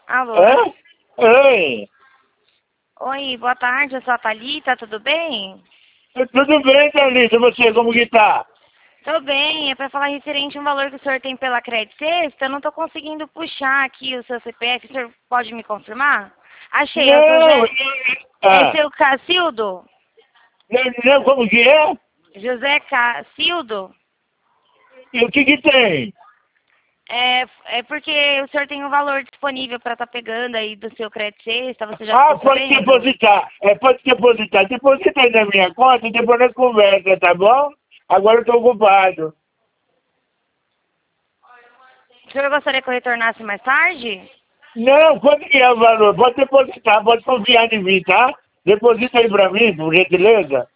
Alô? Hã? Oi. Oi, boa tarde, eu sou a Thalita, tudo bem? Tudo bem, Thalita? Você, como que tá? Tô bem, é pra falar referente a um valor que o senhor tem pela Crédito Sexta, eu não tô conseguindo puxar aqui o seu CPF, o senhor pode me confirmar? Achei, é o Não, José... É seu Cacildo? não, como que é? José Cacildo? E o que que tem? É porque o senhor tem um valor disponível pra estar pegando aí do seu Crédito Sexta, você já Ah, ficou pode sabendo? depositar. Pode depositar. Deposita aí na minha conta e depois nós conversa, tá bom? Agora eu tô ocupado. O senhor gostaria que eu retornasse mais tarde? Não, quanto que é o valor? Pode depositar, pode confiar em mim, tá? Deposita aí pra mim, por gentileza.